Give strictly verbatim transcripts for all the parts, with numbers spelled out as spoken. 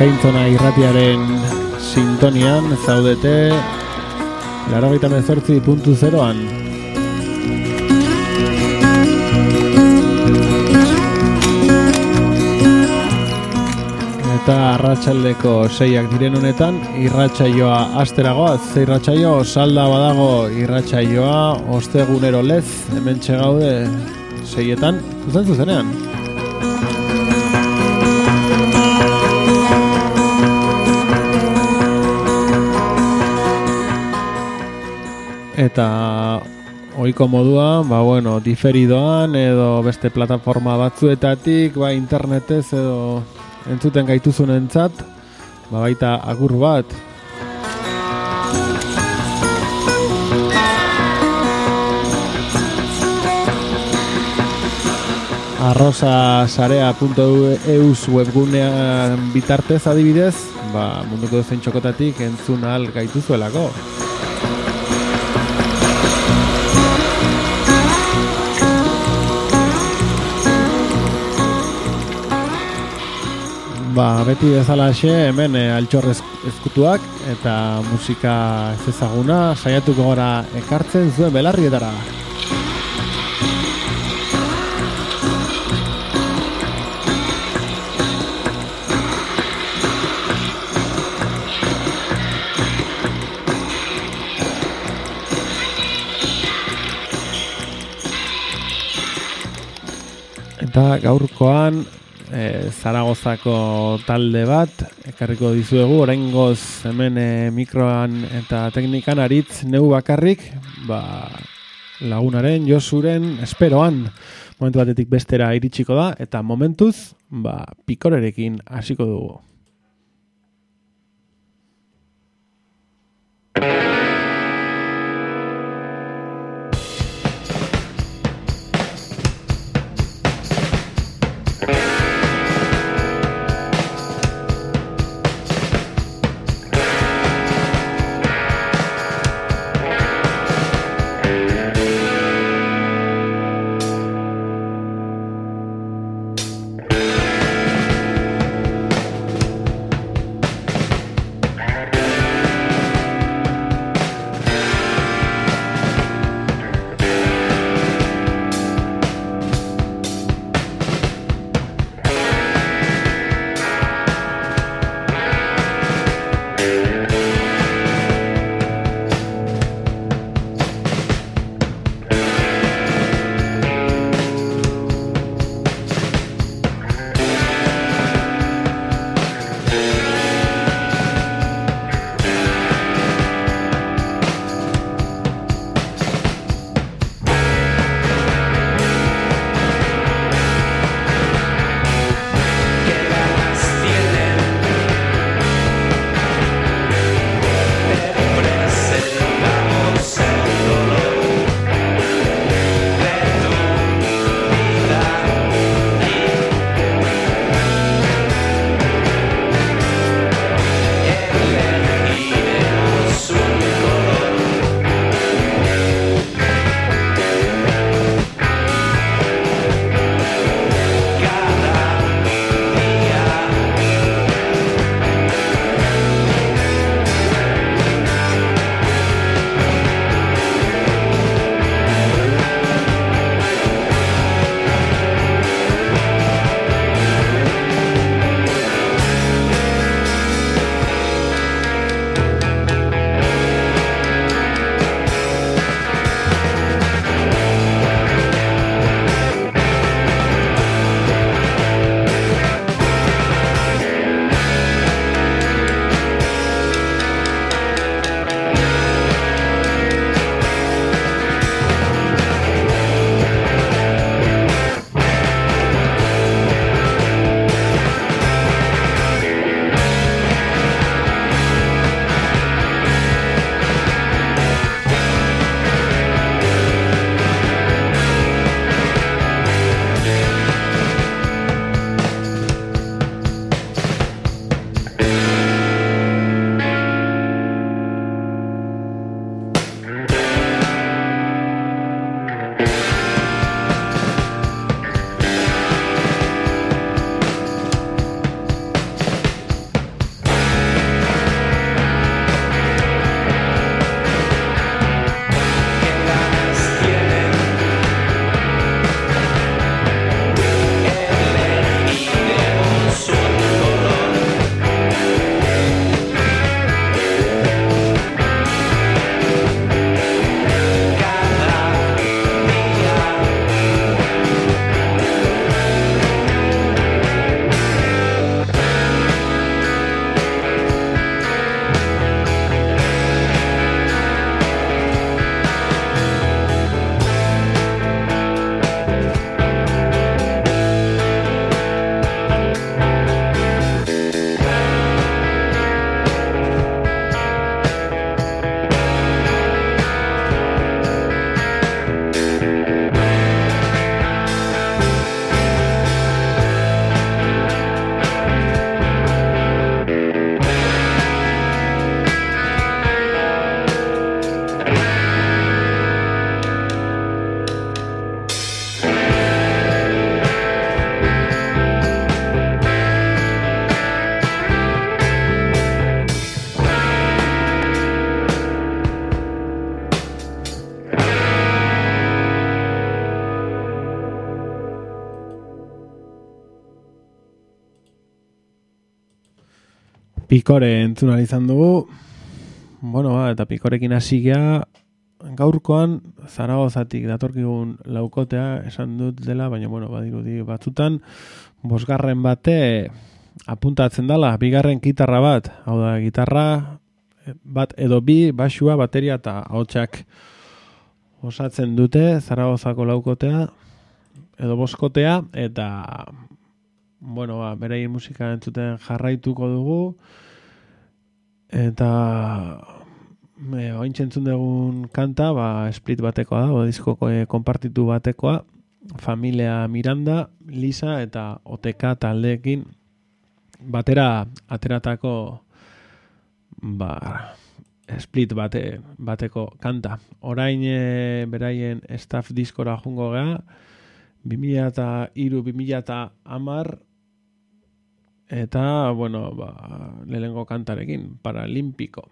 Ekaintzona irratiaren sintonian zaudete laurogeita hemezortzi puntu zeroan. Eta arratsaldeko seiak diren honetan irratsaioa asteragoaz, ze irratsaio salda badago irratsaioa ostegunero lez, hementxe gaude seietan, zuzen zuzenean. Eta ohiko moduan, ba bueno, diferidoan edo beste plataforma batzuetatik, ba internetez edo entzuten gaituzunentzat, ba baita agur bat. arrosasarea puntu eus webgunean bitartez adibidez, ba munduko dozein txokotatik entzun ahal gaituzuelako. Ba, beti bezalaxe hemen e, altxor ezkutuak eta musika ez ezaguna saiatuko gara ekartzen zuen belarrietara. Eta gaurkoan E, Zaragozako talde bat ekarriko dizuegu, oraingoz hemen e, mikroan eta teknikan aritz neu bakarrik, ba, lagunaren, Josuren esperoan momentu batetik bestera iritsiko da, eta momentuz ba, pikorerekin hasiko dugu. Pikore entzuna izan dugu. Bueno, ba, eta Pikorekin hasi gea gaurkoan Zaragozatik datorkigun laukotea esan dut dela, baina bueno, badirudi batzutan bosgarren bate apuntatzen dela, bigarren gitarra bat, hau da gitarra bat edo bi, basua, bateria eta ahotsak osatzen dute Zaragozako laukotea edo boskotea, eta bueno, ba, berei musika entzuten jarraituko dugu, eta e, ointxe entzun dugun kanta, ba, split batekoa da, o diskoko e, konpartitu batekoa, Familia Miranda, Lisa eta Oteka taldeekin batera ateratako ba, split bate, bateko kanta. Orain e, beraien staff diskora jungo gea, bi mila hiru bi mila hamar eta, bueno, ba, lehengo kantarekin, Paralimpiko.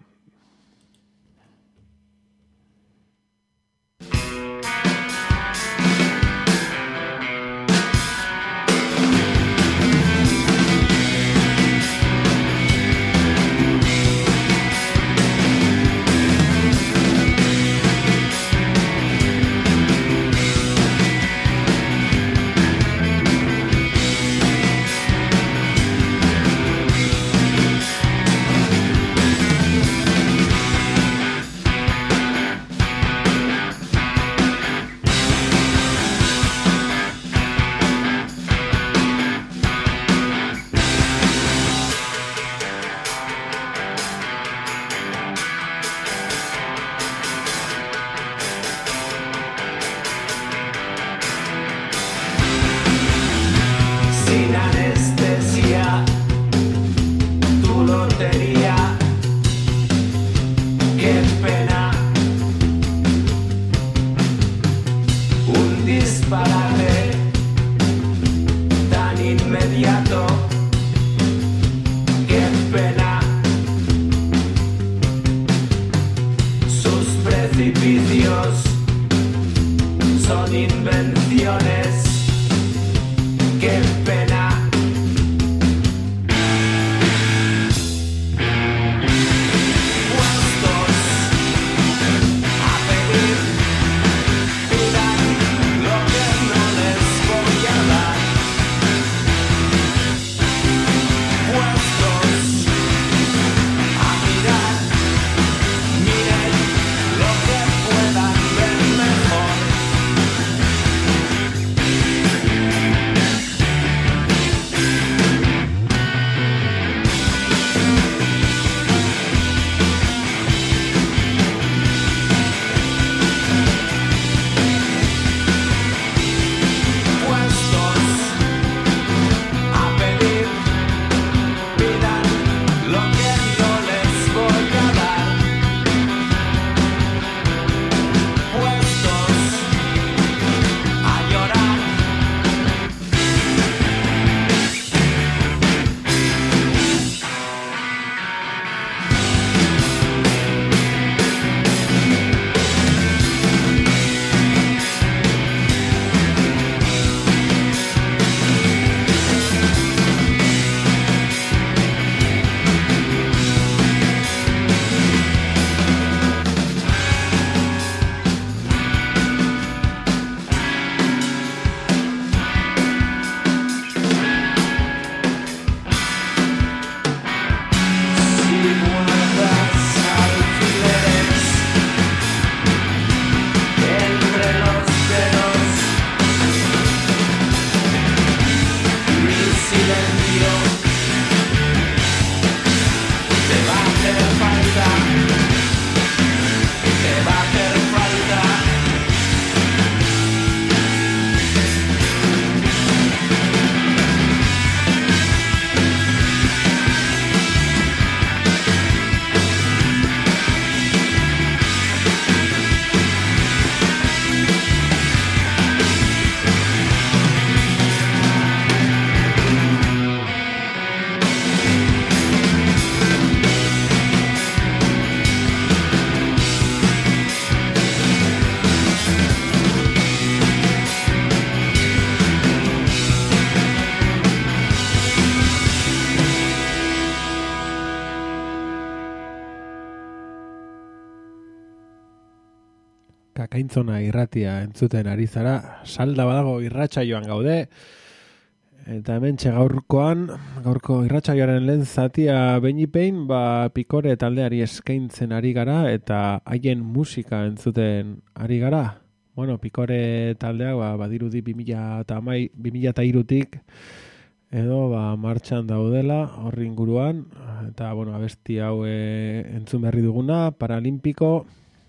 Kakaintzona irratia entzuten ari zara, salda badago irratsaioan gaude, eta hementxe gaurkoan, gaurko irratsaioaren lehen zatia beinipein, ba Pikore taldeari eskaintzen ari gara, eta haien musika entzuten ari gara. Bueno, Pikore taldea ba, badirudi bi mila hirutik edo ba, martxan daudela horri inguruan, eta bueno, abesti hau e, entzun berri duguna, Paralimpiko,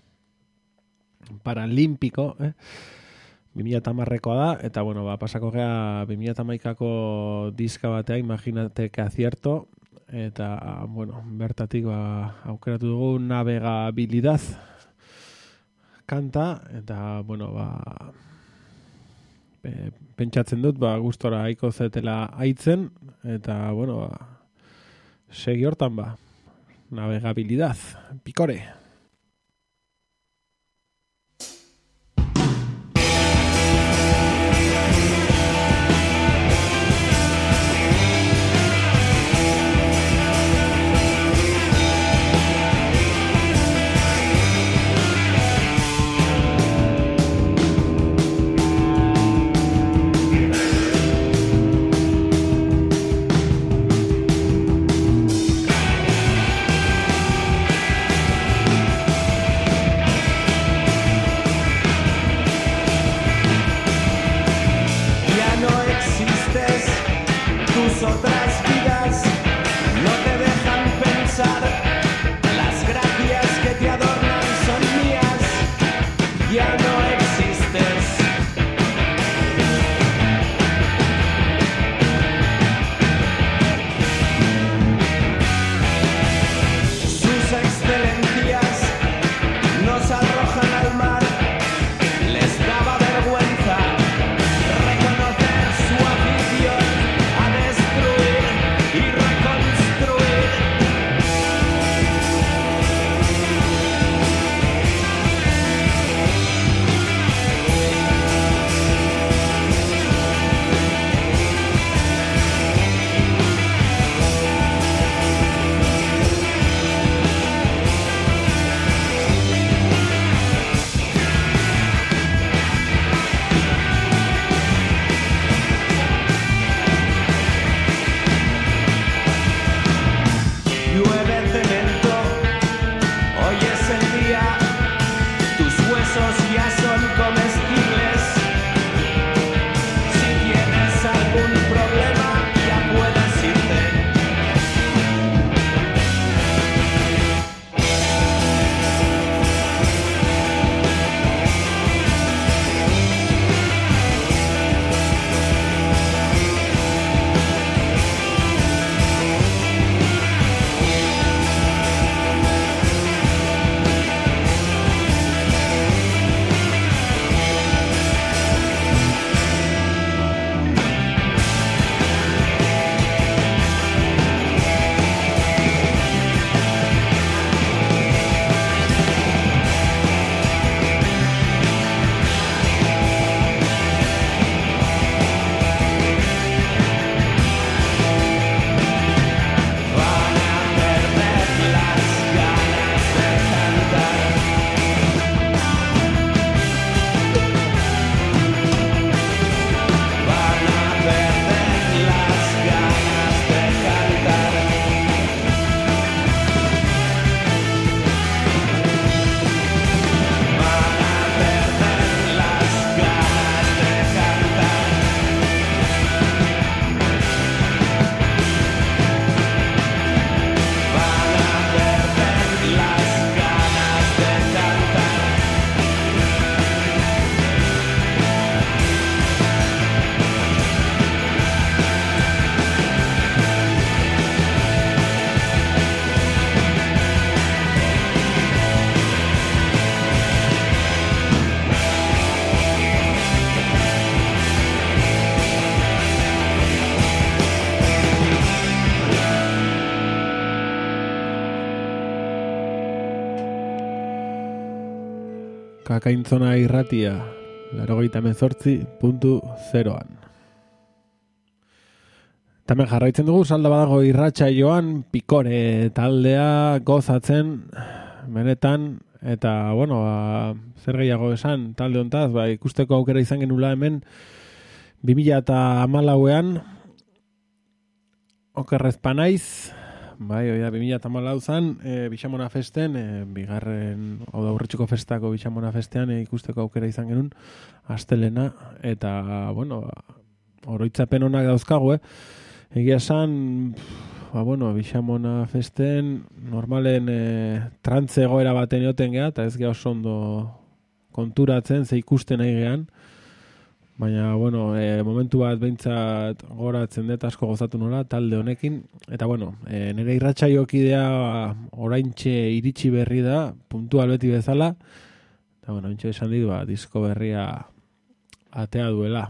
Paralimpiko, eh? bi mila hamarrekoa da, eta bueno, ba, pasako gea bi mila hamaikako diska batea, Imagínate que acierto, eta bueno, bertatik ba, aukeratu dugu Navegabilidad kanta, eta bueno, ba, e, pentsatzen dut, ba, gustora aiko zetela aitzen, eta bueno, ba, segi hortan ba, Navegabilidad, Pikore. Otras vidas no te dejan pensar, las gracias que te adornan son mías, ya no existes. Sus excelencias nos arrojan al mar, les daba vergüenza reconocer su afición a destruir y reconstruir. Llueve cemento, hoy es el día, tus huesos ya son comestibles. Si tienes algún problema, ya puedes irte. Kakaintzona irratia, laurogeita hemezortzi puntu zeroan. Tamen jarraitzen dugu, salda badago irratsaioan Pikore taldea gozatzen, benetan, Eta, bueno, ba, zer gehiago esan, talde hontaz, ba, ikusteko aukera izan genula hemen, bi mila hamalauean, okerrez panaiz, bai, oida, bi mila hamalau zan, e, Bixamona festen, e, bigarren, hau da, urretxuko festako Bixamona festean, e, ikusteko aukera izan genuen, astelena, eta, bueno, oroitzapen honak dauzkagu, eh? Egia esan, ba, bueno, Bixamona festen, normalen e, trantze egoera baten eoten geha, eta ez geha oso ondo konturatzen, ze ikusten nahi gehan, baina, bueno, e, momentu bat behintzat goratzen dut asko gozatu nola, talde honekin, eta, bueno, e, nire irratsaioakidea oraintxe iritsi berri da, puntual beti bezala, eta, bueno, oraintxe esan dit, ba, disko berria atea duela.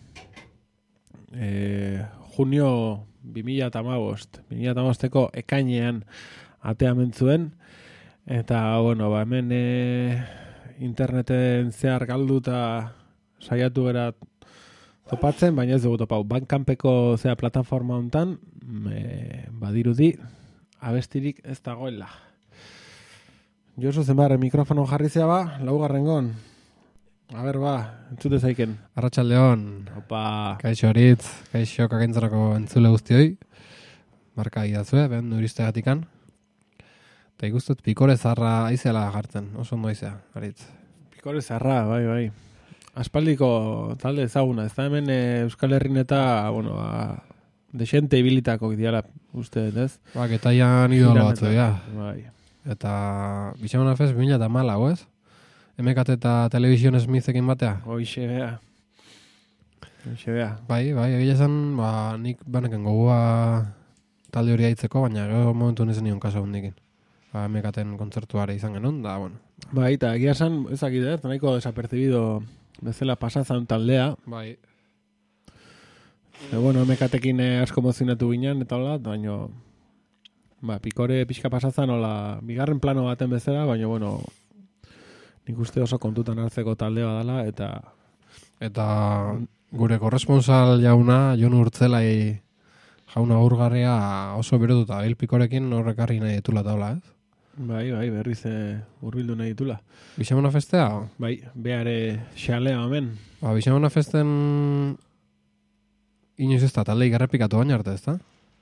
E, junio bi mila hamabost, bi mila hamabosteko ekainean atea mentzuen, eta, bueno, ba, hemen e, interneten zehar galduta saiatu gara topatzen, baina ez dugu topau. Bandcampeko zea plataforma hontan, e, badirudi, abestirik ez dagoela. Josu zenbarre mikrofono jarri zea ba, laugarrengon. A ber, ba, entzute zaiken. Arratsaldeon. Opa. Kaixo Aritz, kaixo kakentzarako entzule guztioi. Marka idazue, ben nuristeagatikan. Eta ikustut pikore zarra aizela jartzen, oso ondo aizea, Aritz. Pikore zarra, bai, bai. Aspaldiko talde ezaguna, ez da hemen e, Euskal Herrin eta, bueno, ba, desente ibilitako diala uste, ez? Ba, getaian idolo batzu, ja. Bai. Eta Bixamona Fest bi mila hamalau, ez? M K T eta Television Smithekin batea? Hoixe bea. Hoixe bea. Bai, bai, egia esan, ba, nik baneken gogoa talde hori aitzeko, baina gero momentu nezen nion kaso hundikin. Ba, M K T-en kontzertuare izan genuen, da, bueno. Bai, eta egia esan, ezakit, ez, nahiko desapercibido bezala pasazan taldea. Bai. E, bueno, M K T-ekin asko mozionatu ginen, eta hola, baina, ba, pikore pixka pasazan, hola, bigarren plano baten bezala, baina, bueno, nik uste oso kontutan hartzeko taldea dela, eta... Eta gure korresponsal jauna, Jon Urtzelai jauna urgarria oso berotuta, hil pikorekin horrekarri nahi ditula taula, ez? Bai, bai, berriz hurbildu nahi ditula. Bixamona festea? Bai, beare xalea omen. Ba, Bixamona festen inoiz ez da, talde igarrepikatu baina arte, ez da?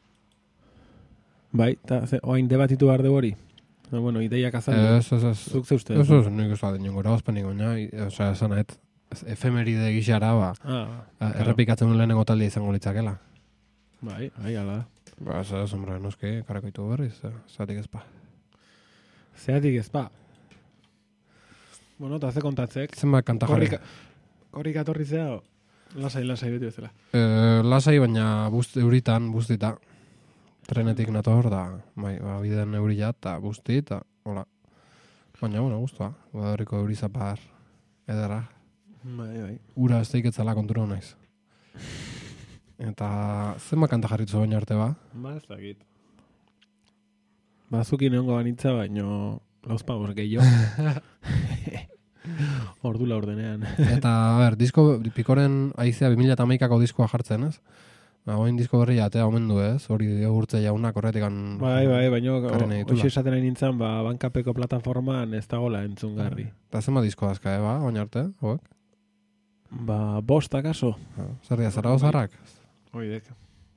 Bai, eta oain debatitu behar de hori. No, bueno, ideiak azaldu. Ez, ez, ez. Zuk ze uste? Ez, ez, nik ez da, ningora gozpenik baina, osea, esan ahet, efemeride gixara, ba, ah, errepikatzen duen lehenengo talde izango litzakela. Bai, bai, ala. Ba, ez, ez, hombre, noski, karakoitu berriz, zatik ezpa. Zeatik ezpa. Bueno, eta ze kontatzek. Zenbat kanta jarri? Korrik atorri zea, lasai, lasai beti bezala. E, lasai, baina busti, euritan, bustita. Trenetik nator, da, bai, ba, bidean eurila, eta busti, eta, hola. Baina, bueno, guztua, Guadalriko eurizapar edera. Bai, bai. Ura ez teiketzala kontura naiz. Eta, zenbat kanta jarritu baina arte ba? Ba, ez dakit. Bazukin egongo banitza, baino lauzpagos gehiago. Ordula ordenean. Eta, a ber, disko, pikoren aizea bi mila hamaikako diskoa jartzen, ez? Ba, oin disko berria atea omen du, ez? Hori urtze jaunak horretikan... Bai, bai, baino, hoxe esaten nahi nintzen, ba, Bandcampeko plataformaan ez dagoela entzungarri. Eta zenba disko dazka, eh, ba, oin arte, hoek? Ba, bost akaso. Zer dia, Zaragozarrak? Oidek.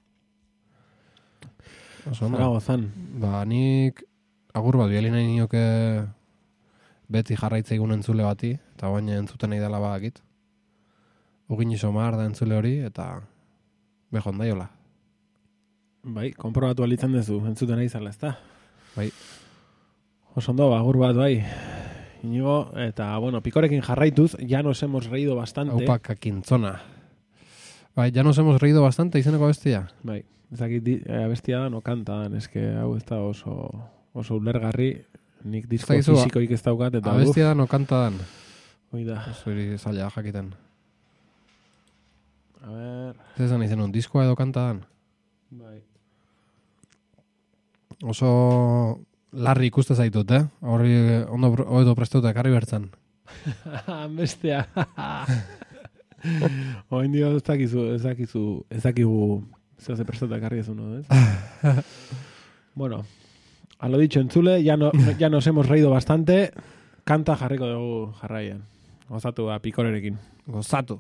Zaragozan. Ba, nik agur bat bialina nioke beti jarraitzeigun entzule bati, eta baina entzuten nahi dela badakit. Ugin isomar da entzule hori, eta behon daiola. Bai, konprobatu alitzen duzu, entzuten nahi zala, ezta? Bai. Osondo, agur bat, bai. Inigo, eta, bueno, pikorekin jarraituz, ya nos hemos reído bastante. Aupa kakintzona. Bai, ya nos hemos reído bastante, izeneko bestia. Bai, ezakit abestia da, no kanta dan, eske hau ez da oso, oso ulergarri, nik disko fizikoik ez daukat, eta abestia da, no kanta dan. Oida. Zuri zaila jakiten. A ver... Zezan izen un, diskoa edo kanta dan? Bai. Oso larri ikuste zaitut, eh? Horri ondo edo prestauta ekarri bertzen. Bestea. Oin dio ez dakizu, ez dakizu, ez dakigu zehose prestauta ekarri ez uno, ez? Bueno, a lo dicho, entzule, ya, no, ya nos hemos reído bastante. kanta jarriko dugu jarraian. Gozatu ba, pikorerekin. Gozatu.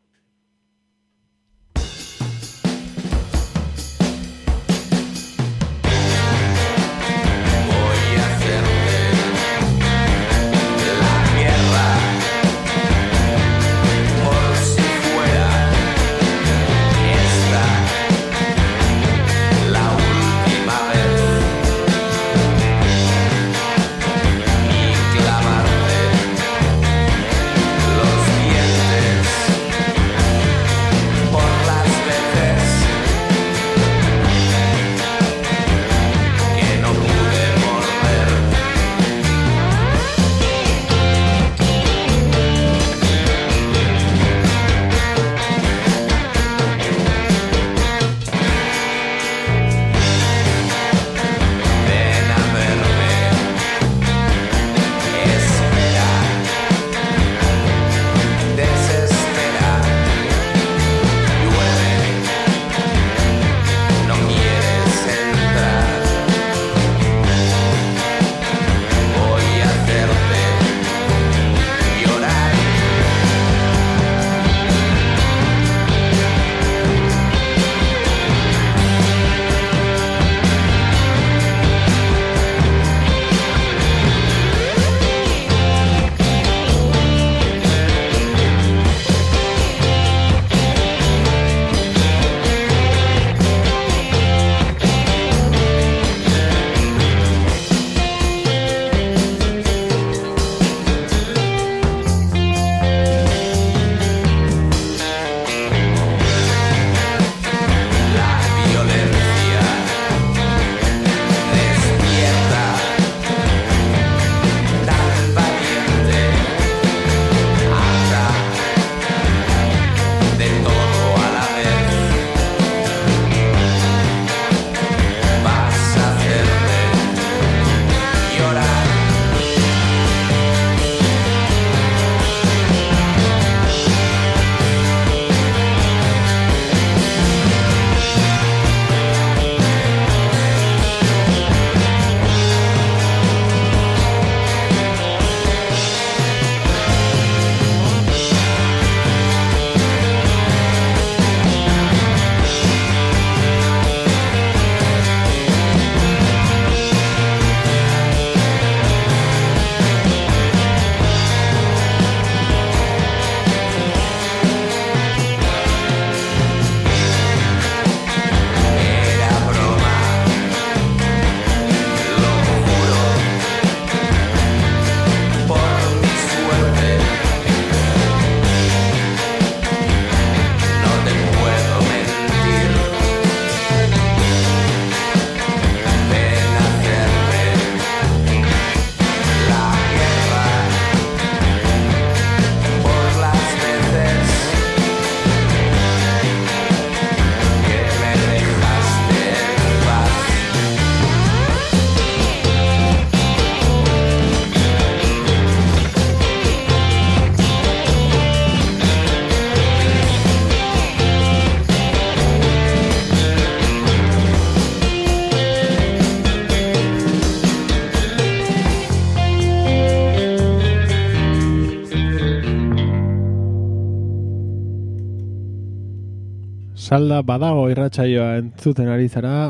Salda badago irratsaioa entzuten ari zara.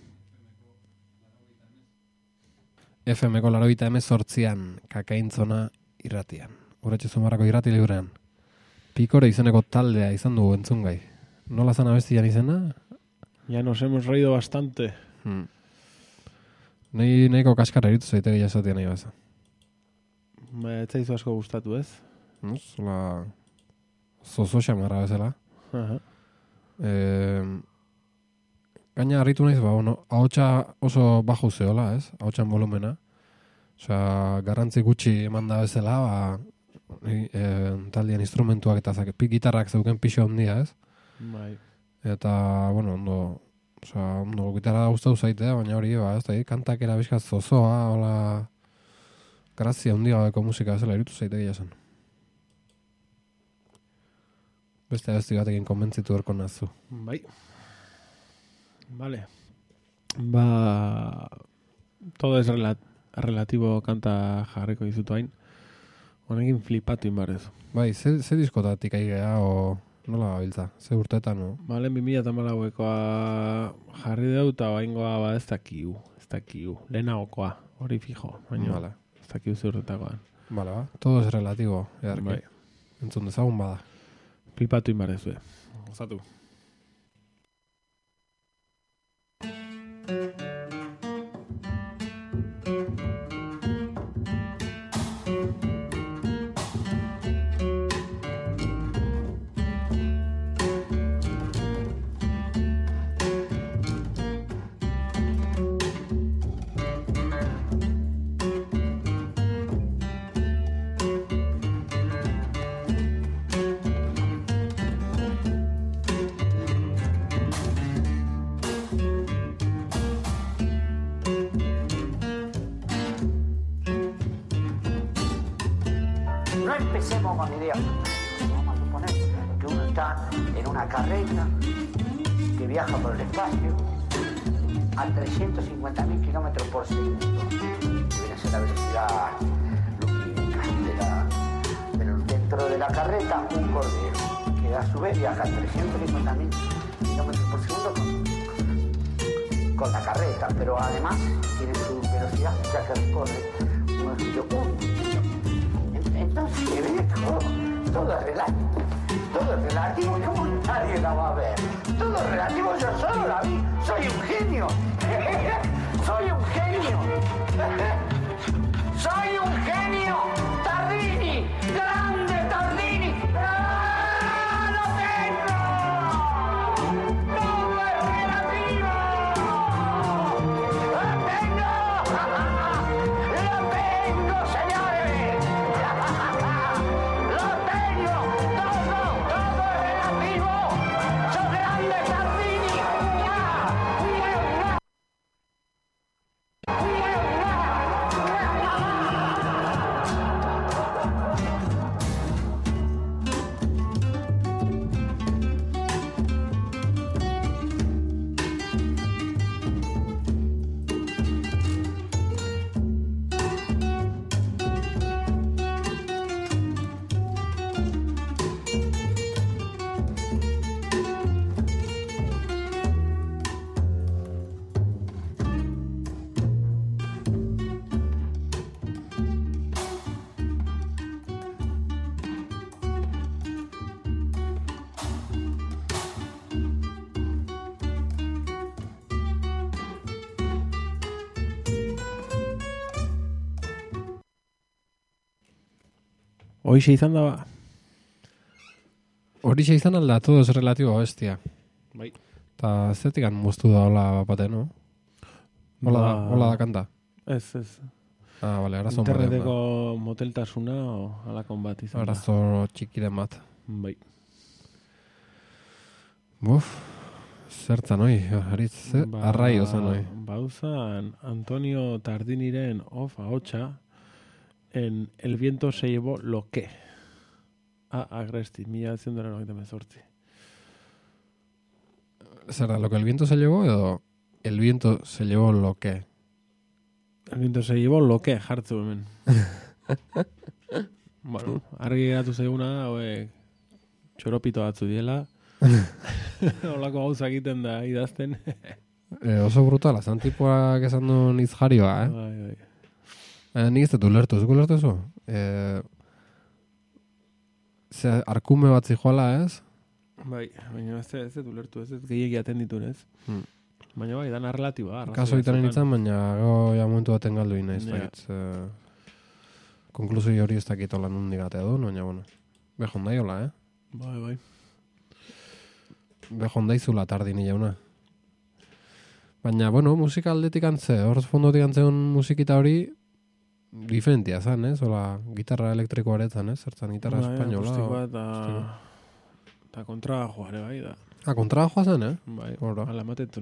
F M-ko laurogeita hemezortzian kakaintzona irratian. Uretxe Zumarrako irrati liburan. Pikore izeneko taldea izan dugu entzungai. Nola zan abestian izena? Ya nos hemos reído bastante. Hmm. Nei nahiko kaskarra eritu zaitegi jasatia nahi baza. Me etzaizu asko gustatu ez? Zola zozo xamarra bezala. Aha. Eh, gaina harritu naiz, ba, bueno, ahotsa oso baju zeola, ez? Ahotsan volumena. Osea, garrantzi gutxi eman da bezala, ba, e, taldean instrumentuak eta zake, gitarrak zeuken pixo handia, ez? Bai. Eta, bueno, ondo, osea, ondo gitarra gustatu zaitea, baina hori, ba, ez da, kantak erabizkaz zozoa, hola, grazia handia gabeko musika bezala eritu zaitegi jasan. Beste abesti batekin konbentzitu erko nazu. Bai. Vale. Ba, todo es relat relativo kanta jarriko dizutu hain. Honekin flipatu inbarez. Bai, ze, ze diskotatik aigea, o nola gabiltza? Ze urtetan, no? Balen bi mila hamalauekoa jarri deu, eta baingoa ba ez dakiu. Ez dakiu. Lehenagokoa, hori fijo. Baina, Vale. ez dakiu zurretakoan. Bale, ba. Todo es relativo, edarki. Bai. Entzun dezagun bada. Flipatu inbarez, be. Gozatu. No empecemos con ideas. Vamos a suponer que uno está en una carreta que viaja por el espacio a trescientos cincuenta mil kilómetros por segundo, que viene a ser la velocidad lumínica de la, pero dentro de la carreta un cordero, que a su vez viaja a trescientos cincuenta mil kilómetros por segundo con, con la carreta, pero además tiene su velocidad ya que recorre unos kilopuntos. Entonces, viejo, todo es relativo, todo es relativo, ¿cómo nadie la va a ver? Todo es relativo, yo solo la vi, soy un genio, soy un genio, soy un genio, Tardini, grande Tardini, ¡ah, lo tengo! Todo es relativo, lo tengo, lo tengo, señores. ¡Lo tengo! ¡Todo! ¡Todo es relativo! ¡Sos grande, Tardini! Hoixe izan da ba. Horixe izan alda, todo es relativo, bestia. Bai. Ta zetikan moztu da hola bate, no? Hola da, Ba- hola da kanta. Ez, ez. Ah, vale, arazo Interneteko moteltasuna o alakon bat izan da. Arazo txikiren bat. Bai. Buf, zertzan hoi, haritz, ze? Ba- Arrai ozan hoi. Bauzan Antonio Tardiniren of ahotsa en El viento se llevó lo que. Ah, agresti, mila zientoen hogeita hemezortzi. Zer da, lo que el viento se llevó edo el viento se llevó lo que? El viento se llevó lo que jartzu hemen. Bueno, argi geratu zaiguna da, hauek txoropito batzu diela. Holako gauza egiten da idazten. E, oso brutala, zan tipuak esan duen izjarioa, eh? Bai, bai. E, nik ez dut ulertu, zuko ulertu zu? E, ze arkume bat zijoala, ez? Bai, baina ez ez dut ulertu, ez ez gehiagi atenditu, ez? Hmm. Baina bai, dana relatiboa. Kaso iten nintzen, baina go, ja momentu baten galdu ina, ez Ja. dakit. E, konklusio hori ez dakit hola nundik atea du, baina, bueno. Behondai hola, eh? Bai, bai. Behondai zula Tardini jauna. Baina, bueno, musika aldetik antze, hor fondotik antzeon musikita hori diferentia zan, ez? Ola, gitarra elektrikoa eretzan, ez? Zertzan gitarra Bai, espainola. akustikoa o- eta... Eta kontra joare bai da. Ah, kontra joa zen, eh? Bai, Ora. ala ematetun.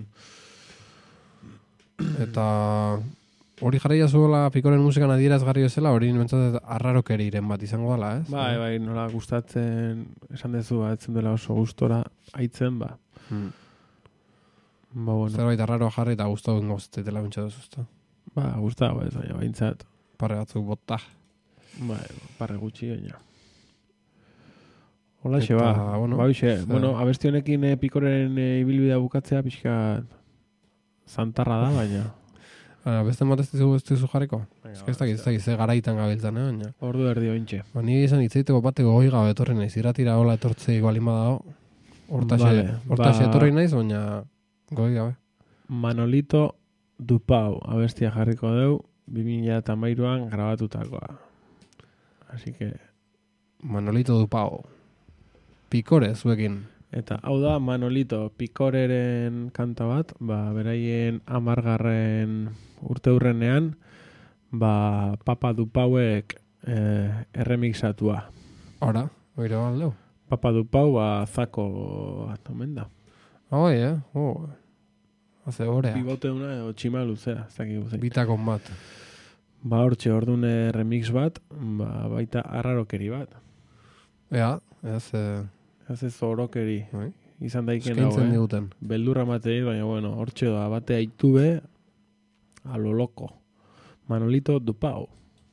Eta hori jarria zuela pikoren musikan adierazgarri bezala, hori nintzat arrarokeriren bat izango dela, ez? Bai, bai, nola gustatzen, esan dezu, ba, etzen dela oso gustora aitzen, ba. Hmm. Ba, bueno. Zerbait arraroa jarri eta guztau goztetela bintxa duzuzta. Ba, gusta, ba, ez baina, baintzat. Parre batzuk bota. Bai, parre gutxi baina. Hola, Eta, ba, bueno, ba, bixe, ze- bueno, abesti honekin eh, pikoren eh, ibilbidea bukatzea pixka zantarra da, baina. Baina, beste bat ez dizu, ez dizu jarriko? Venga, Ez que ez dakit, ez dakit, ze garaitan gabiltzan, eh, baina. Ordu erdi ointxe. Ba, ni izan hitzaiteko bateko goi gabe etorri naiz, iratira hola etortzei balin badao. Hortaxe, Vale, hortaxe ba- etorri naiz, baina goi gabe. Manolito Dupau abestia jarriko deu bi mila hamairuan grabatutakoa. Así que, Manolito Dupao. Pikore zuekin. eta hau da Manolito Pikoreren kanta bat, ba, beraien amargarren urte hurrenean, ba, Papa Dupauek eh, erremixatua. Ora, oire baldeu. Papa Dupau, ba, zako bat omen da. Hoi, eh? Oh. Haze horea. Bibote una edo txima luzea, ez dakik guzik. Bitakon bat. Ba, hortxe, ordune remix bat, ba, baita arrarokeri bat. Ea, ez, eh, Ez ez orokeri. bai. Izan daiken hau, Eskaintzen eh? diguten. Beldurra matei, baina bueno, hortxe doa, bate aitube, a lo loco. Manolito Dupau.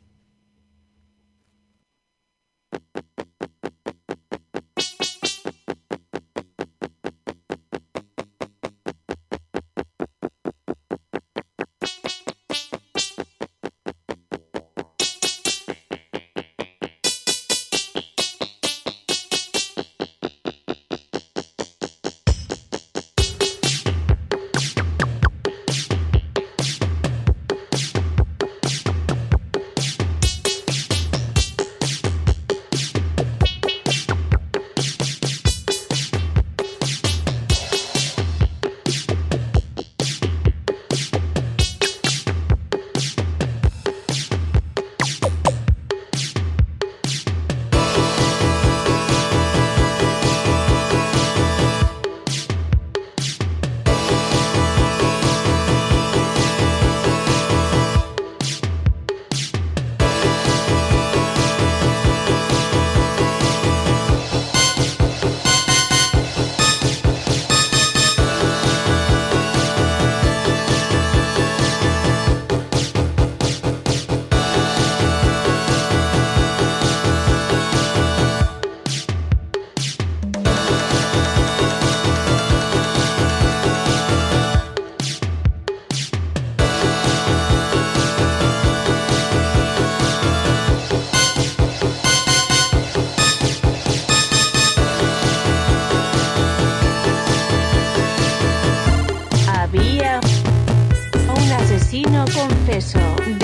confeso.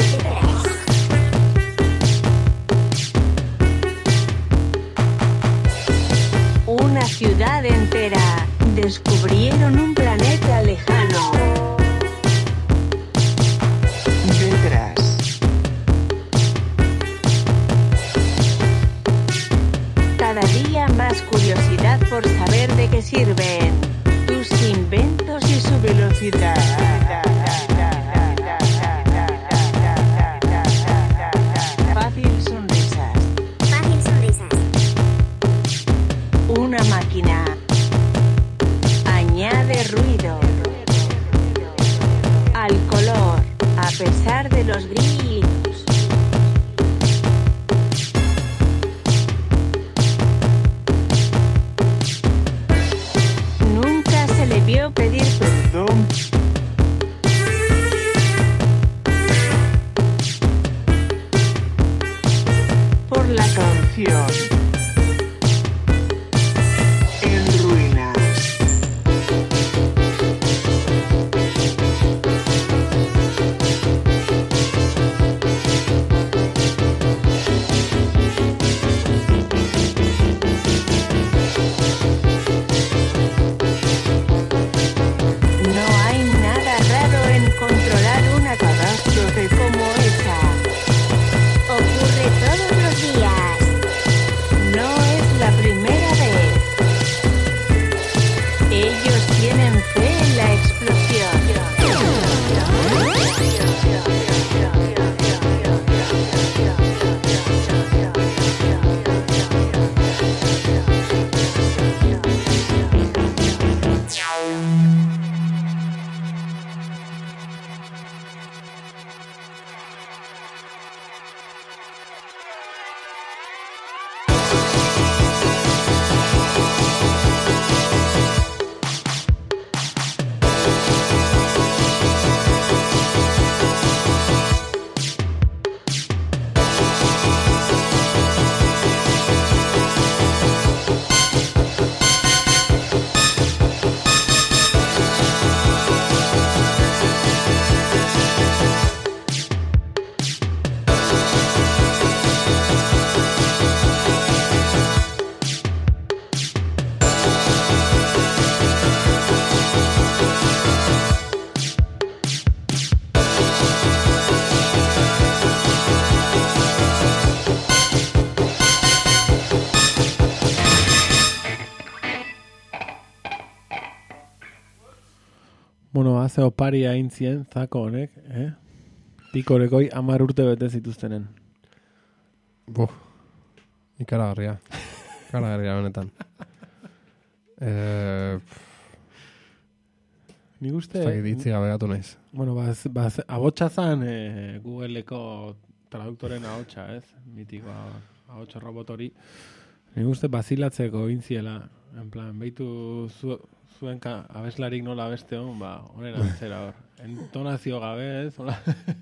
Una ciudad entera. Descubrieron un planeta lejano. Detrás. Cada día más curiosidad por saber de qué sirven tus inventos y su velocidad. Fácil sonrisas. Fácil sonrisas. Una máquina. Añade ruido al color, a pesar de los brillos. Nunca se le vio pedir perdón por la canción. En ruinas. No hay nada raro en controlar una catástrofe como esa. Ocurre todos los días. Bueno, haze opari aintzien, zako honek, eh? Pikorekoi amar urte bete zituztenen. Buf, ikaragarria. Ikaragarria benetan. Eh, Nik uste... Zagit itzi gabe gatu naiz. Bueno, baz, baz, abotsa zan eh, Googleko traduktoren ahotsa, ez? Mitiko ahotsa robotori. Nik uste bazilatzeko intziela. En plan, behitu zu, zuen ka, abeslarik nola abeste hon, ba, honen antzera hor. Entonazio gabe, ez? Hola.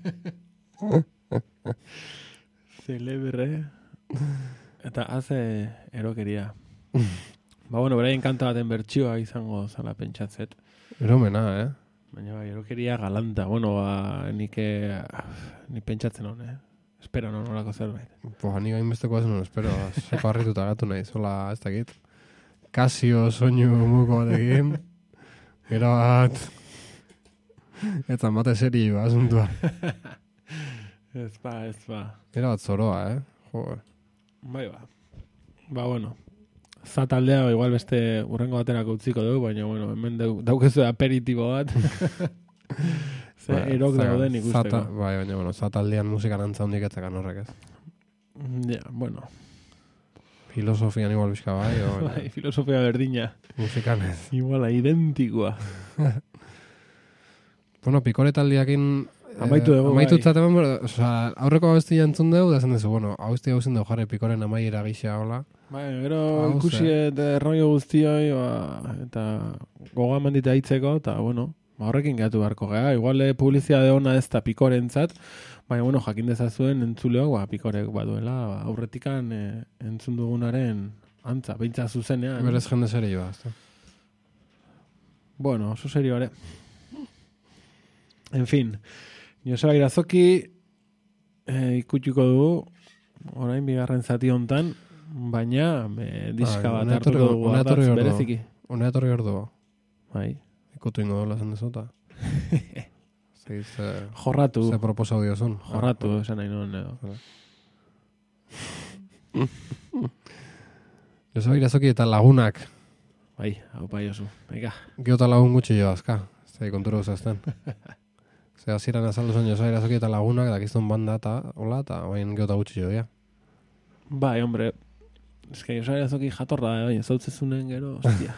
Celebre. Eta haze erokeria. Ba, bueno, beraien kanta baten bertsioa izango zala pentsatzet. Eromena, eh? Baina bai, erokeria galanta. Bueno, ba, nik, eh, nik pentsatzen hon, eh? Espero non olako zerbait. Boa, nik hainbesteko azen, espero, seko harrituta gatu nahi, zola, ez dakit. Kasio soinu muko batekin, gero bat, eta mate seri ba, asuntua. Ez ba, ez ba. Gero bat zoroa, eh? Jo. Bai ba. Ba, bueno. Zataldea, igual beste urrengo baterako utziko dugu, baina, bueno, hemen daukezu aperitibo bat. Ze Ba, erok zera, dauden ikusteko. zata- Bai, baina, bueno, zataldean musikan antza hondik etzakan horrek ez. Ja, bueno. Filosofian igual bizka bai, o, Bai, filosofia berdina. musikan ez. Iguala, identikoa. Bueno, pikore taldiakin Amaitu dugu, amaitu bai. zaten, osea, aurreko abestia entzun dugu, da zen duzu, bueno, abestia gauzen dugu jarri pikoren amaiera gisa, hola. Bai, gero Hau ikusi ze. eta rollo guztioi, ba, eta goga mendita hitzeko, eta, bueno, ba, horrekin gehatu beharko gara. Igual eh, publizitate ona ez da pikorentzat, baina, bueno, jakin dezazuen entzuleok, ba, pikorek baduela, ba, aurretikan eh, entzun dugunaren antza, beintza zuzenean. Berez jende zeri ba, ezta. Bueno, oso serio ere. En fin, Joseba Irazoki eh, ikutuko dugu, orain bigarren zati hontan, baina eh, diska Bai, bat hona hartuko etorri- dugu hona etorri ardatz ordu. bereziki. Hona etorri ordu ba. Bai. Ikutu ingo dola zen dezota. Zegiz, ze, Jorratu, ze proposau diozun. jorratu, esan nahi nuen edo. Joseba Irazoki eta lagunak. Bai, hau bai oso. Ega, Geota lagun gutxi jo azka. Zei kontura uzazten. Ze hasieran azaldu zen Joseba Irazoki eta lagunak, dakiztun banda eta hola, eta bain geota gutxi jo, ja. bai, hombre, eske Joseba Irazoki jatorra da, baina zautzezunen gero, hostia.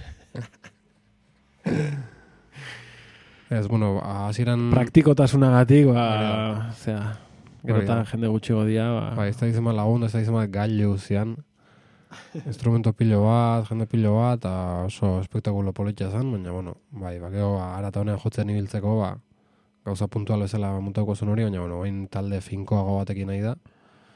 Ez, bueno, hasieran... Praktikotasunagatik, ba, Hori zera, gerotan Hori da. jende gutxigo dia, ba, Ba, ez da izan bat lagun, ez da izan bat gailu zian. Instrumento pilo bat, jende pilo bat, eta oso espektakulo politia zen, baina, bueno, bai, ba, gero, ba, arata honean jotzen ibiltzeko, ba, gauza puntual bezala montauko zuen hori, baina, bueno, bain talde finkoago batekin nahi da.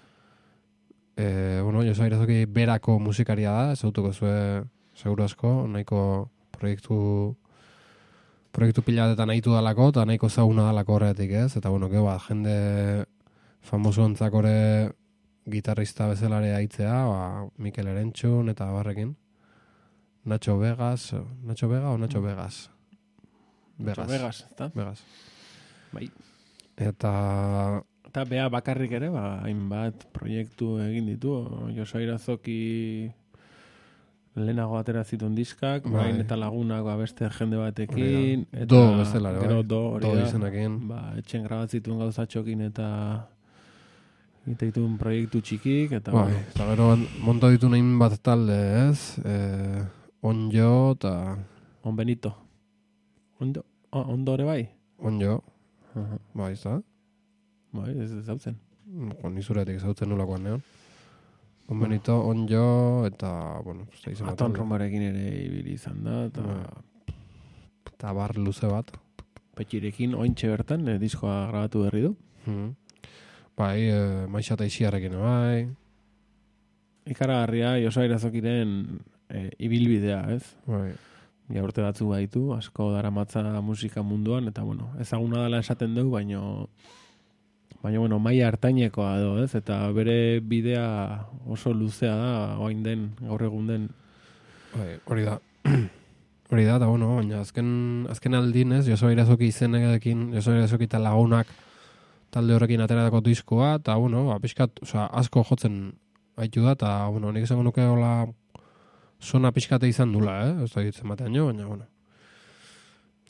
E, bueno, Joseba Irazoki berako musikaria da, zautuko zue, seguru asko, nahiko proiektu proiektu pila batetan nahitu dalako, eta nahiko zauna dalako horretik ez, eta bueno, gero bat, jende famoso ontzakore gitarrista bezalare aitzea, ba, Mikel Erentxun eta barrekin. Nacho Vegas, Nacho Vega o Nacho Vegas? Vegas. Vegas, ezta? Vegas. Bai. Eta, Eta bea bakarrik ere, ba, hainbat proiektu egin ditu. Joseba Irazoki lehenago atera zituen diskak, Bai. orain eta lagunak ba, beste jende batekin. Hori da. Eta Do bezala ere, gero bai. do, hori Do da. izenekin. Ba, etxen grabatzituen gauzatxokin eta egiteituen proiektu txikik, eta bai, bueno, eta gero monta ditu nahin bat talde, ez? E, onjo eta on Benito. Ondo, o- ondo ere bai? onjo, Aha. bai, ez da? Bai, ez ez zautzen. Jo, ni zuretik zautzen nolakoan neon. On Benito, onjo, eta, bueno, ez da izan bat Aton talde. Romarekin ere ibili izan da, eta Bai. Eta bar luze bat. Petxirekin ointxe bertan eh, diskoa grabatu berri du. Hmm. Bai, e, Maixa eta Isiarrekin, bai. Ikaragarria Joseba Irazokiren eh, ibilbidea, ez? Bai. Ja urte batzu baitu, asko daramatza musika munduan, eta bueno, ezaguna dela esaten dugu, baino baina bueno, maila hartainekoa edo, ez? Eta bere bidea oso luzea da, orain den, gaur egun den. Bai, hori da. Hori da, eta bueno, baina azken, azken aldin, ez, Joseba Irazoki izenekin, Joseba Irazoki eta lagunak talde horrekin ateratako diskoa, eta bueno, ba, pixkat, oza, asko jotzen haitu da, eta bueno, nik esango nuke hola sona pixkate izan dula, eh? Ez da ditzen batean jo, baina bueno.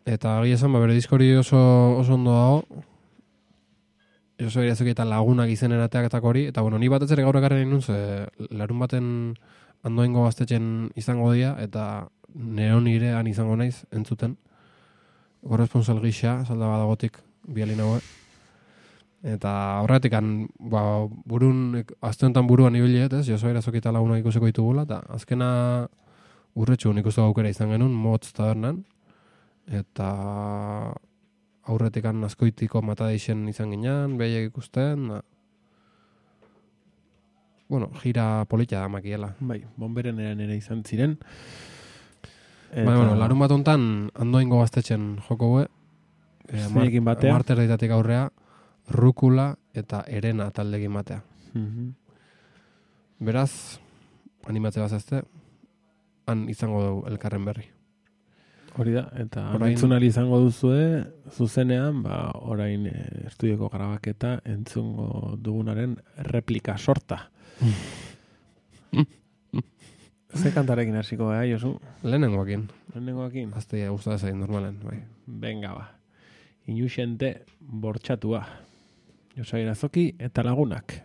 Eta gai esan, ba, bere diskori oso, oso ondo dago. Josu Irazoki eta Lagunak izenen ateak hori. Eta bueno, ni batez ere gaur ekarren inun, ze larun baten Andoaingo gaztetxen izango dira, eta nero nire han izango naiz, entzuten. Korresponsal gisa, salda badagotik, bialin haue. Eta horretik, ba, burun, azte honetan buruan ibiliet, ez? Josu Irazoki eta Lagunak ikusiko ditugula, eta azkena urretxun ikustu aukera izan genuen, Motz tabernan. Eta aurretik askoitiko matadeixen izan ginen, behiek ikusten. Da. Bueno, gira polita da makiela. Bai, bomberen eran ere izan ziren. Eta... Bai, bueno, larun bat hontan Andoaingo gaztetxen joko gue. Zeinekin batea. Marter daitatik aurrea, Rukula eta Erena taldegin batea. Mm-hmm. Beraz, animatze bazazte, han izango dugu elkarren berri. Hori da, eta entzunali izango duzue, zuzenean, ba, orain e, estudioko grabaketa entzungo dugunaren replika sorta. Ze kantarekin hasiko, eh, Josu? Lehenengoakin. Lehenengoakin? Azte guztada zain, normalen, bai. Venga, ba. Inuxente bortxatua. Josu Irazoki eta Lagunak.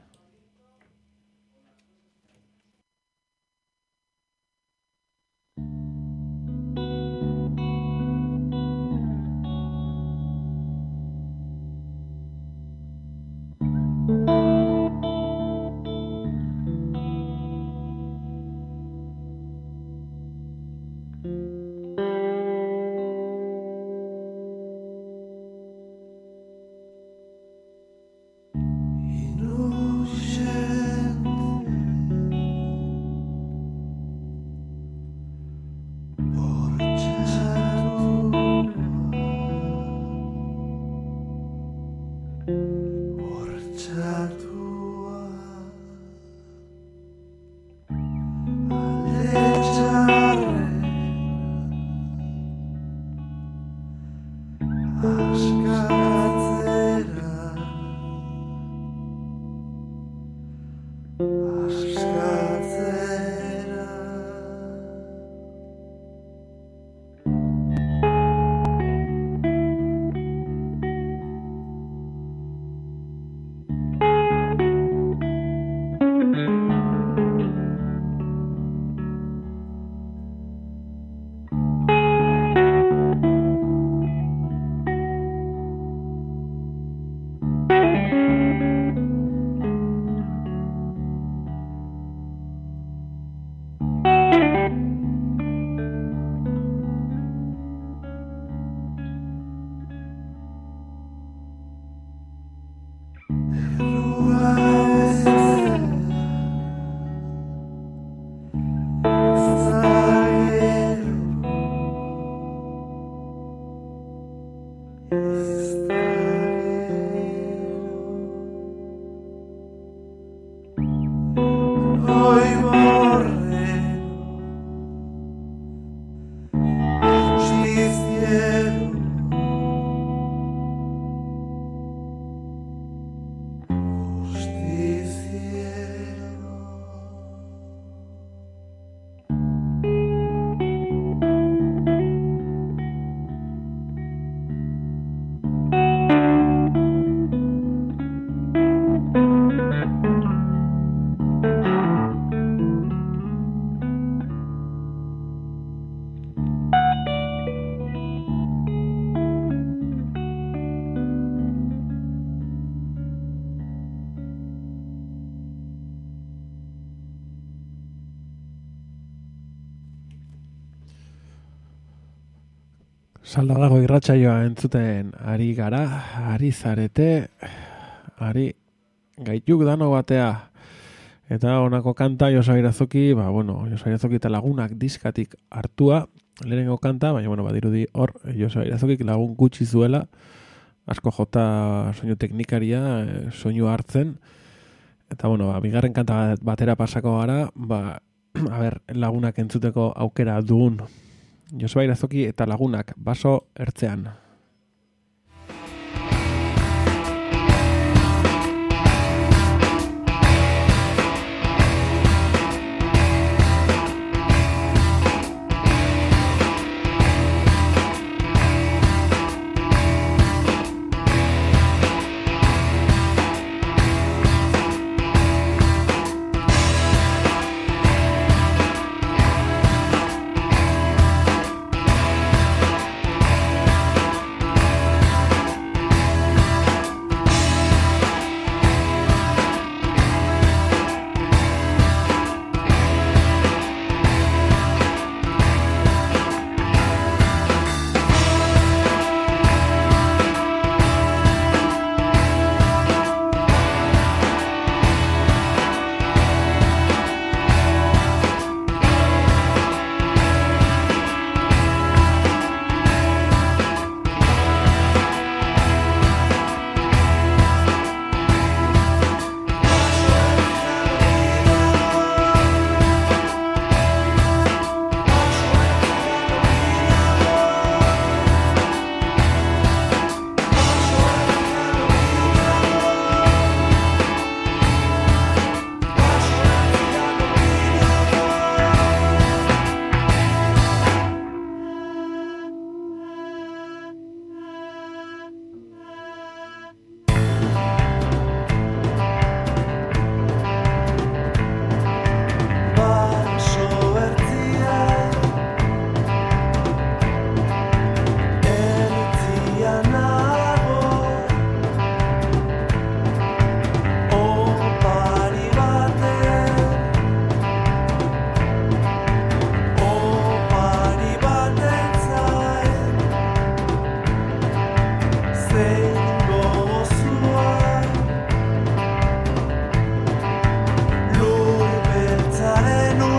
Salda dago irratsaioa entzuten ari gara, ari zarete, ari gaituk dano batea. Eta honako kanta Josu Irazoki, ba, bueno, Josu Irazoki eta Lagunak diskatik hartua, lehenengo kanta, baina, bueno, badirudi hor, Josu Irazokik lagun gutxi zuela, asko jota soinu teknikaria, soinu hartzen, eta, bueno, ba, bigarren kanta batera pasako gara, ba, a ber, Lagunak entzuteko aukera dugun, Josu Irazoki eta Lagunak, baso ertzean.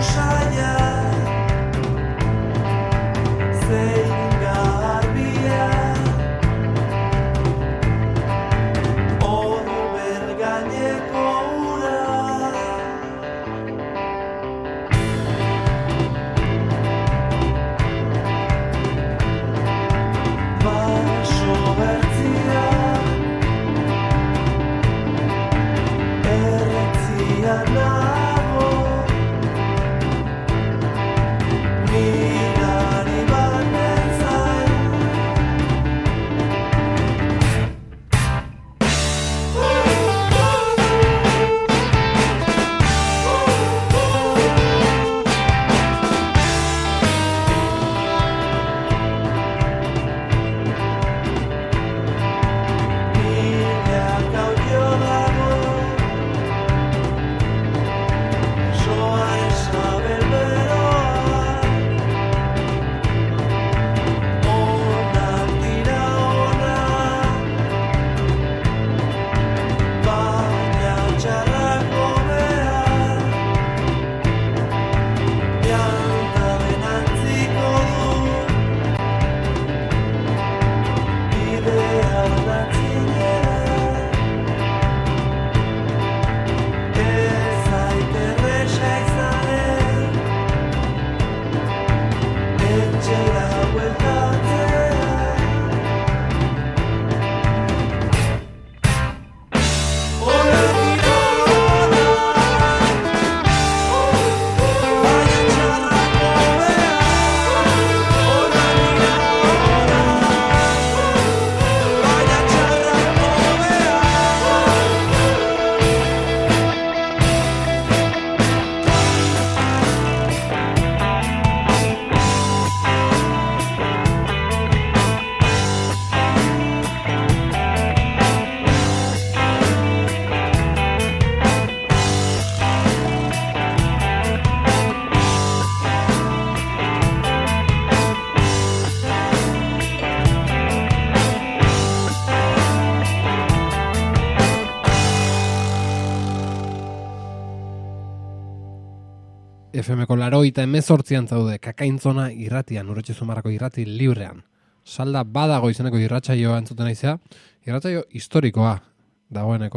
F M-ko laroita emezortzian zaude, kakaintzona irratian, urretxe zumarrako irrati librean. Salda badago izeneko irratsaioa entzuten aizea, irratsaio historikoa dagoeneko.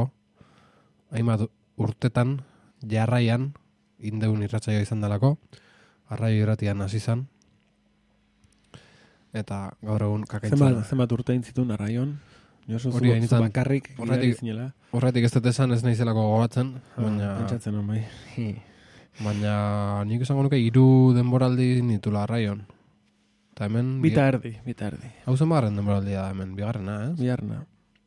Hainbat urtetan, jarraian, indeun irratsaioa izan delako, arraio irratian hasi izan. Eta gaur egun kakaintzona. Zenbat, zenbat urte intzitun arraion? Josu Hori zu, zu bakarrik horretik, zinela. Horretik ez dut esan ez naizelako gogatzen, baina... Ah, pentsatzen hon bai. Baina nik esango nuke hiru denboraldi nitula arraion. Eta hemen... Bita erdi, bita erdi. Hau zen bagarren denboraldia da hemen, bigarrena, ez? Bigarrena.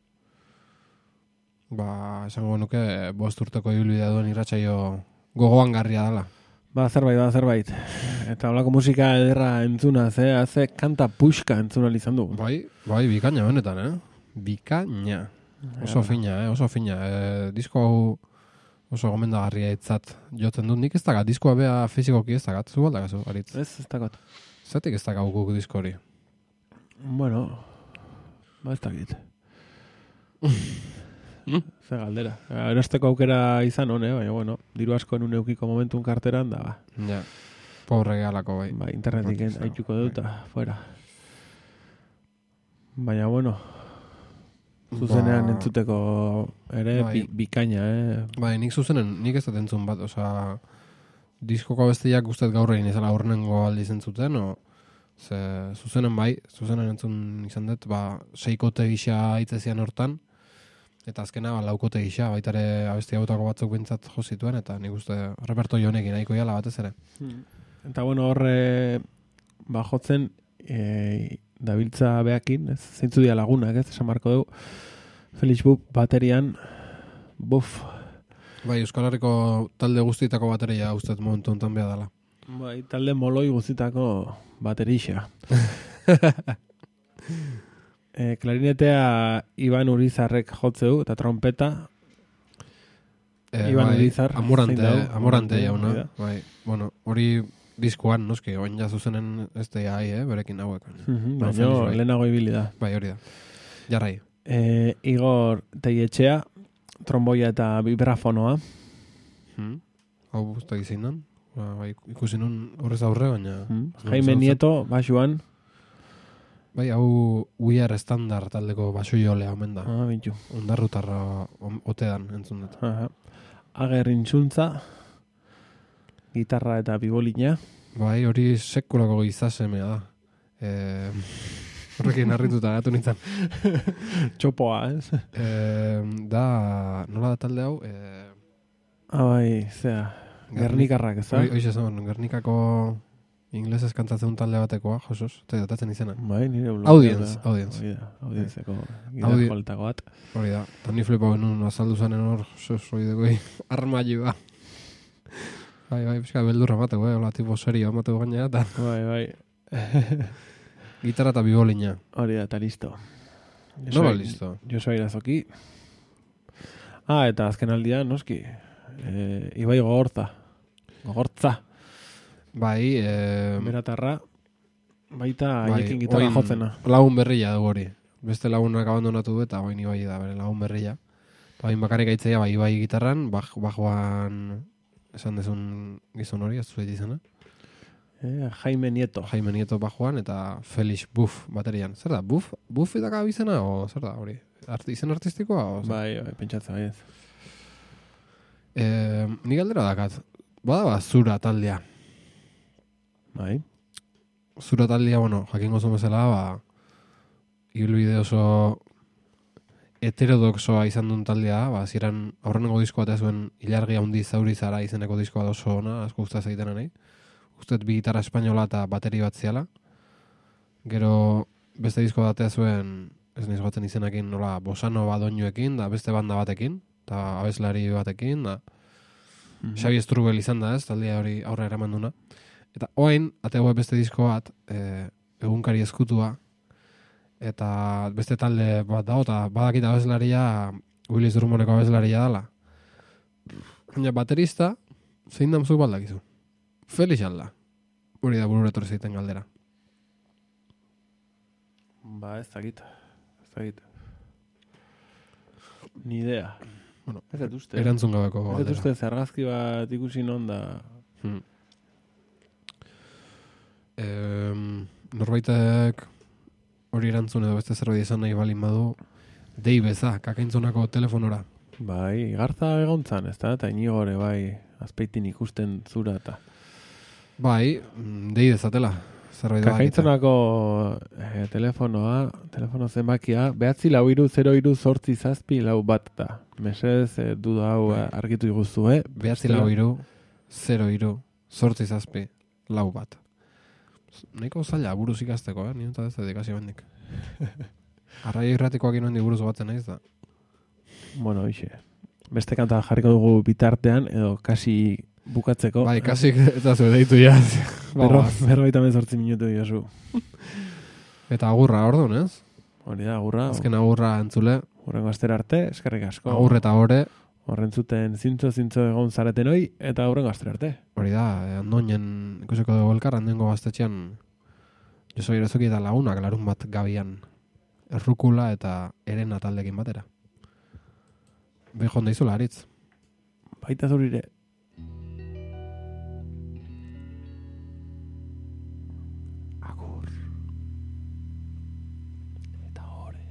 Ba, esango nuke bost urteko ibilbidea duen irratsaio gogoan garria dela. Ba, zerbait, ba, zerbait. Eta holako musika ederra entzuna, ze, haze kanta puxka entzuna izan du. Bai, bai, bikaina benetan, eh? Bikaina. Oso fina, eh? Oso fina. E, disko hau oso gomendagarria etzat jotzen dut. Nik ez dakat, diskoa bea fizikoki ez dakat. Zu baldakazu, Aritz? Ez, ez dakat. Zatik ez dakat guk disko hori? Bueno, ba ez dakit. Ze galdera. Erosteko aukera izan hone, baina bueno, diru asko enun eukiko momentun karteran da, ba. Ja, pobre gehalako bai. Ba, internetik haituko duta, fuera. Baina bueno, zuzenean ba, entzuteko ere bai, bi, bikaina, eh? Bai, nik zuzenen, nik ez dut entzun bat, osea, diskoko bestiak guztet gaur egin izala aurrenengo aldiz entzuten, o, ze, zuzenen bai, zuzenen entzun izan dut, ba, seikote gisa itzezian hortan, eta azkena, ba, laukote gisa, baitare abesti hautako batzuk bintzat jo zituen, eta nik uste repertorio honekin nahiko jala batez ere. Hmm. Eta bueno, horre, ba, jotzen, e, dabiltza behakin, ez, zeintzu dia lagunak, ez, esan marko dugu, Felix Buf baterian, buf. Bai, Euskal Herriko talde guztietako bateria ustez momentu honetan beha dela. Bai, talde moloi guztietako baterixa. e, klarinetea Iban Urizarrek jotzeu, eta trompeta, e, Iban bai, Urizar. Amorante, amorante jauna. Bai, bueno, hori diskoan, noski, oin ja zuzenen ez da ahi, eh, berekin hauek. Mm-hmm, baina bai, lehenago ibili da. Bai, hori da. Jarrai. E, Igor Teietxea, tromboia eta vibrafonoa. Hmm. Hau guztak izin dan? Ba, bai, ikusi nun horrez aurre, baina... Mm. Jaime Nieto, basuan. Bai, hau We Are Standard taldeko baso jolea omen da. Ah, bintu. Ondarrutarra otedan entzun dut. Aha. Ager intzuntza, gitarra eta bibolina. Bai, hori sekulako gizasemea da. E, horrekin harrituta gatu nintzen. Txopoa, ez? E, da, nola da talde hau? E, Ah, bai, zera, Gernikarrak, ez da? Hoxe esan, Gernikako inglesez kantatzen talde batekoa, Josus, eta datatzen izena. Bai, nire blog. Audience, audience. Hori da, audienzeko Audi- gitarjoltako bat. Hori da, eta ni flipa genuen azaldu zanen hor, Josus, hori degoi, armailua. Bai, bai, pixka beldurra mateko, eh, hola, tipo serio mateko gaina, eta Bai, bai. gitarra eta bibolina. Hori da, eta listo. Nola listo? Josua Irazoki. Ah, eta azken aldia, noski. E, Ibai Gogorza. Gogortza. Bai, eh, Beratarra. Baita bai, haiekin gitarra oin jotzena. Lagun berria dugu hori. Beste lagunak abandonatu du eta oin Ibai da bere lagun berria. Eta oin bakarrik aitzea bai Ibai gitarran, baj, bajoan esan dezun gizon hori, ez zuet izena. Eh, Jaime Nieto. Jaime Nieto bajoan eta Felix Buff baterian. Zer da, Buff? Buff eta gabizena o zer da hori? Art, izen artistikoa? O, zer? Bai, bai, pentsatzen bai ez. Eh, nik aldera dakat. Bada ba, zura taldea. Bai. Zura taldea, bueno, jakingo zuen bezala, ba, ibilbide oso heterodoxoa izan duen taldea, ba, ziren aurrenengo diskoa eta zuen ilargi handi zauri zara izeneko diskoa da oso ona, asko guztaz egiten nahi. Uztet bi gitarra espainola eta bateri bat ziala. Gero beste diskoa datea zuen, ez nahiz batzen izenakin, nola, bosano badoinuekin, da beste banda batekin, eta abeslari batekin, da Mhm. Xabi Strubel izan da ez, taldea hori aurre eraman duna. Eta oain, ategoe beste disko bat, e, egunkari eskutua, eta beste talde bat dago, eta badakit abeslaria, Willis Drummondeko abeslaria dela. Baina baterista, zein damzuk baldakizu. Felix alda. Hori da bururetor zeiten galdera. Ba, ez dakit. Ez dakit. Ni idea. Bueno, Ez dut uste. erantzun gabeko Ez dut galdera. uste, zergazki bat ikusi non da... Hmm. Em, norbaitek hori erantzun edo beste zerbait izan nahi balin badu, dei beza, kakaintzonako telefonora. Bai, garza egontzan, ez da? Eta inigore, bai, azpeitin ikusten zura eta... Bai, mm, dei dezatela. Zerbait badakite. Kakaintzonako eh, telefonoa, telefono zenbakia, behatzi lau iru, zero iru, zortzi zazpi, lau bat da. Mesedez, eh, duda hau eh, argitu iguzu, eh? Behatzi lau iru, zero iru, zortzi zazpi, lau bat. Nahiko zaila buruz ikasteko, eh? Nien eta ez da dikazio bendik. Arraia irratikoak inoen buruz batzen naiz da. Bueno, ixe. Beste kanta jarriko dugu bitartean, edo kasi bukatzeko. Bai, kasik eta zue deitu ja. Berro, berroita mezortzi minutu diozu. Eta agurra, orduan, ez? Hori da, agurra. Azken agurra entzule, Horrengo astera arte, eskerrik asko. agur eta ore, Horren zuten zintzo-zintzo egon zareten hoi, eta horrengo astera arte. hori da, eh, andoinen ikusiko dugu elkar, andoingo gaztetxean, Josu Irazoki eta lagunak larun bat gabian, errukula eta erena taldekin batera. Bejon daizula, aritz. Baita zurire. Agur. Eta hore.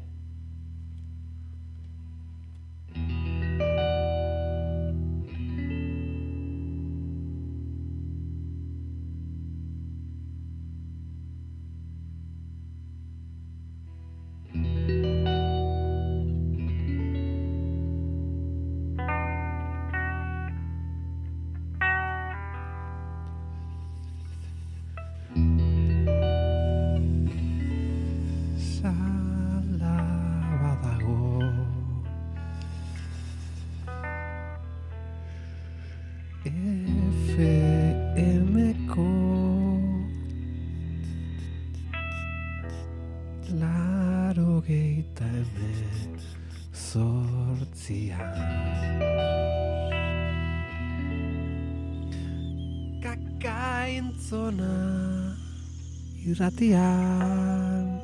Sala badago F M-ko Laro geita hemen Zortzian Kakaintzona Irratian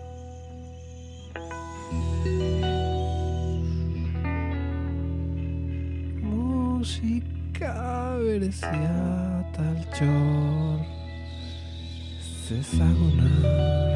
Musika Musika berezia taltxor zezaguna